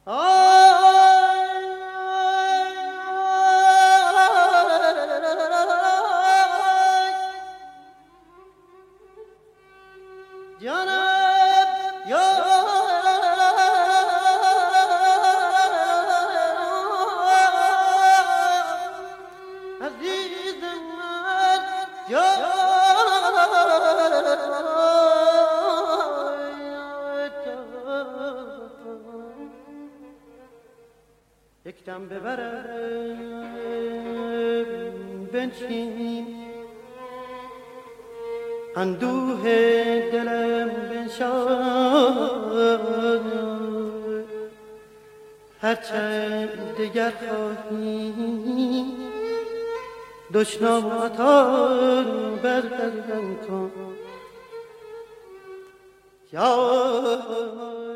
یکدم ببرم بنشین اندوه دلم بنشان هرچند دگر خواهی دشناماتان بردرم کن یا